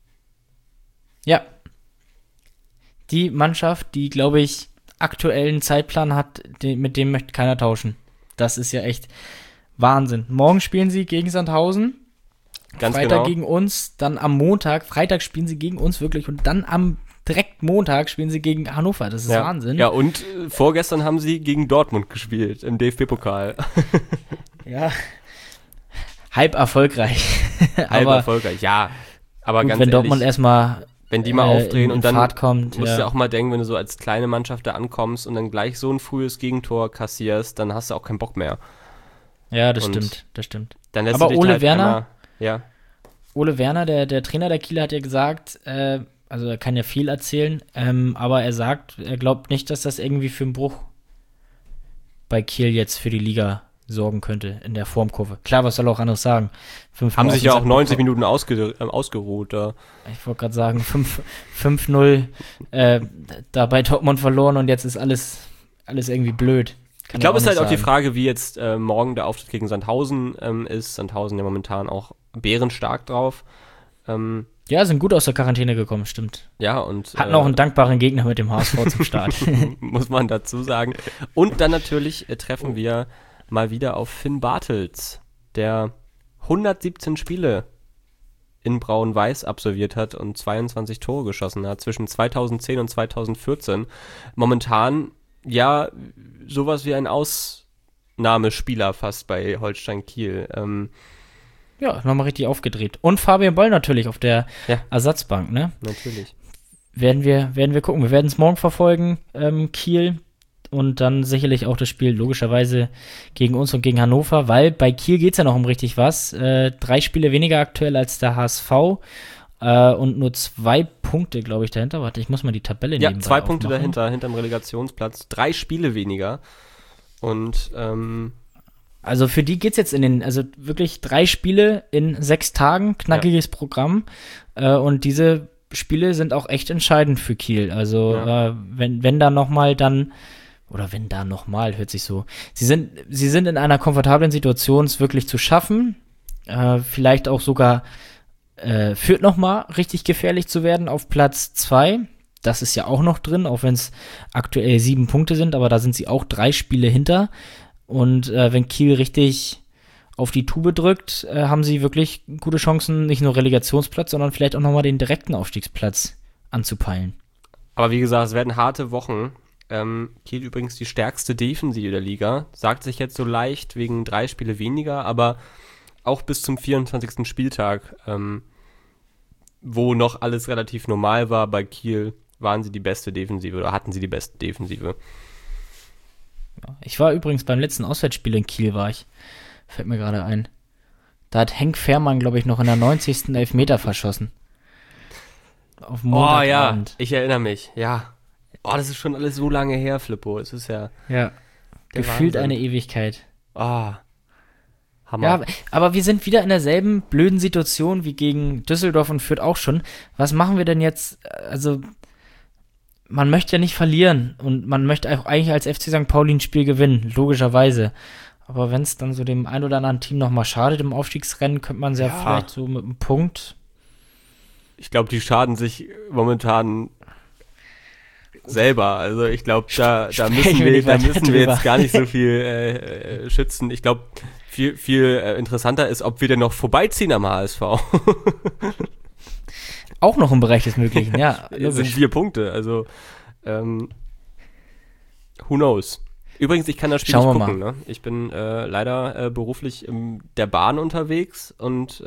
Ja. Die Mannschaft, die, glaube ich, aktuellen Zeitplan hat, mit dem möchte keiner tauschen. Das ist ja echt Wahnsinn. Morgen spielen sie gegen Sandhausen. Ganz Freitag genau. gegen uns, dann am Montag. Freitag spielen sie gegen uns wirklich und dann am direkt Montag spielen sie gegen Hannover. Das ist Wahnsinn. Ja, und vorgestern haben sie gegen Dortmund gespielt im DFB-Pokal. Ja. Halb erfolgreich. Erfolgreich, ja. Aber gut, ganz wenn ehrlich, Dortmund erstmal wenn die mal aufdrehen in und dann Fahrt kommt, musst du ja auch mal denken, wenn du so als kleine Mannschaft da ankommst und dann gleich so ein frühes Gegentor kassierst, dann hast du auch keinen Bock mehr. Ja, das Und stimmt. Dann lässt Aber du dich Ole halt Werner, Ole Werner, der Trainer der Kieler, hat ja gesagt, also er kann ja viel erzählen, aber er sagt, er glaubt nicht, dass das irgendwie für einen Bruch bei Kiel jetzt für die Liga sorgen könnte in der Formkurve. Klar, was soll er auch anderes sagen? Haben sich ja auch 90 Minuten ausgeruht. Ich wollte gerade sagen, 5-0 da bei Dortmund verloren und jetzt ist alles irgendwie blöd. Ich glaube, es ist halt auch die Frage, wie jetzt morgen der Auftritt gegen Sandhausen ist. Sandhausen ja momentan auch bärenstark drauf. Ja, sind gut aus der Quarantäne gekommen, stimmt. Ja, und hatten auch einen dankbaren Gegner mit dem HSV zum Start. Muss man dazu sagen. Und dann natürlich treffen wir mal wieder auf Finn Bartels, der 117 Spiele in Braun-Weiß absolviert hat und 22 Tore geschossen hat zwischen 2010 und 2014. Momentan ja sowas wie ein Ausnahmespieler fast bei Holstein Kiel. Ja, nochmal richtig aufgedreht. Und Fabian Boll natürlich auf der Ersatzbank, ne? Natürlich. Werden wir gucken. Wir werden es morgen verfolgen, Kiel. Und dann sicherlich auch das Spiel logischerweise gegen uns und gegen Hannover, weil bei Kiel geht es ja noch um richtig was. 3 Spiele weniger aktuell als der HSV und nur 2 Punkte, glaube ich, dahinter. Warte, ich muss mal die Tabelle nebenbei 2 Punkte aufmachen. dahinter, hinterm Relegationsplatz. 3 Spiele weniger. Und also für die geht's jetzt also wirklich 3 Spiele in 6 Tagen, knackiges Programm. Und diese Spiele sind auch echt entscheidend für Kiel. Also wenn da nochmal dann, oder wenn da nochmal, hört sich so, sie sind in einer komfortablen Situation, es wirklich zu schaffen, vielleicht auch sogar Fürth nochmal richtig gefährlich zu werden auf Platz 2. Das ist ja auch noch drin, auch wenn es aktuell 7 Punkte sind, aber da sind sie auch 3 Spiele hinter. Und wenn Kiel richtig auf die Tube drückt, haben sie wirklich gute Chancen, nicht nur Relegationsplatz, sondern vielleicht auch nochmal den direkten Aufstiegsplatz anzupeilen. Aber wie gesagt, es werden harte Wochen. Kiel übrigens die stärkste Defensive der Liga. Sagt sich jetzt so leicht wegen 3 Spiele weniger, aber auch bis zum 24. Spieltag, wo noch alles relativ normal war bei Kiel, waren sie die beste Defensive oder hatten sie die beste Defensive. Ich war übrigens beim letzten Auswärtsspiel in Kiel, fällt mir gerade ein. Da hat Henk Fährmann, glaube ich, noch in der 90. Elfmeter verschossen. Auf Montagabend. Ja, ich erinnere mich, ja. Oh, das ist schon alles so lange her, Flippo. Es ist ja gefühlt Wahnsinn. eine Ewigkeit. Hammer. Ja, aber wir sind wieder in derselben blöden Situation wie gegen Düsseldorf und Fürth auch schon. Was machen wir denn jetzt? Also, man möchte ja nicht verlieren und man möchte auch eigentlich als FC St. Pauli ein Spiel gewinnen, logischerweise. Aber wenn es dann so dem ein oder anderen Team nochmal schadet im Aufstiegsrennen, könnte man vielleicht so mit einem Punkt. Ich glaube, die schaden sich momentan selber. Also ich glaube, da müssen wir jetzt gar nicht so viel schützen. Ich glaube, viel interessanter ist, ob wir denn noch vorbeiziehen am HSV. Auch noch im Bereich des Möglichen, ja. Das sind 4 Punkte, also who knows. Übrigens, ich kann das Spiel nicht gucken, ne? Ich bin leider beruflich in der Bahn unterwegs und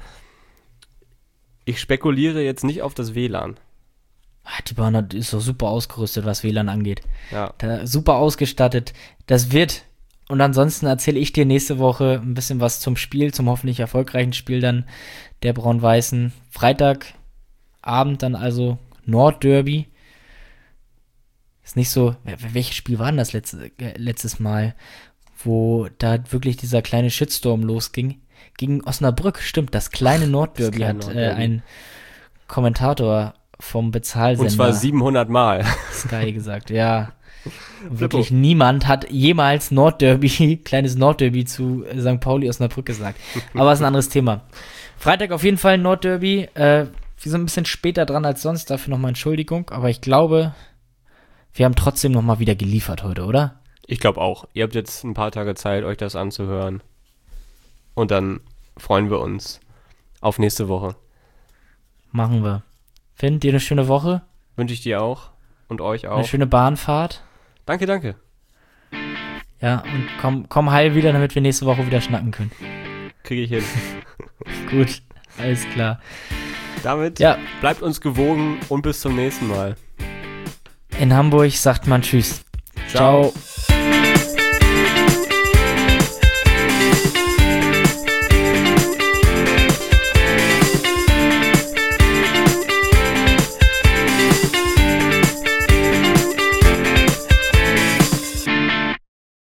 ich spekuliere jetzt nicht auf das WLAN. Die Bahn ist doch super ausgerüstet, was WLAN angeht. Ja. Super ausgestattet. Das wird. Und ansonsten erzähle ich dir nächste Woche ein bisschen was zum Spiel, zum hoffentlich erfolgreichen Spiel dann der Braun-Weißen. Freitagabend dann also Nordderby. Ist nicht so, welches Spiel war denn das letztes Mal, wo da wirklich dieser kleine Shitstorm losging. Gegen Osnabrück, stimmt, das kleine Nordderby hat ein Kommentator vom Bezahlsender. Und zwar 700 Mal. Sky gesagt, ja. Wirklich niemand hat jemals Nordderby, kleines Nordderby zu St. Pauli Osnabrück gesagt. Aber ist ein anderes Thema. Freitag auf jeden Fall Nordderby. Wir sind ein bisschen später dran als sonst, dafür nochmal Entschuldigung. Aber ich glaube, wir haben trotzdem nochmal wieder geliefert heute, oder? Ich glaube auch. Ihr habt jetzt ein paar Tage Zeit, euch das anzuhören. Und dann freuen wir uns auf nächste Woche. Machen wir. Finn, dir eine schöne Woche. Wünsche ich dir auch und euch auch. Eine schöne Bahnfahrt. Danke. Ja, und komm heil wieder, damit wir nächste Woche wieder schnacken können. Kriege ich hin. Gut, alles klar. Damit bleibt uns gewogen und bis zum nächsten Mal. In Hamburg sagt man Tschüss. Ciao.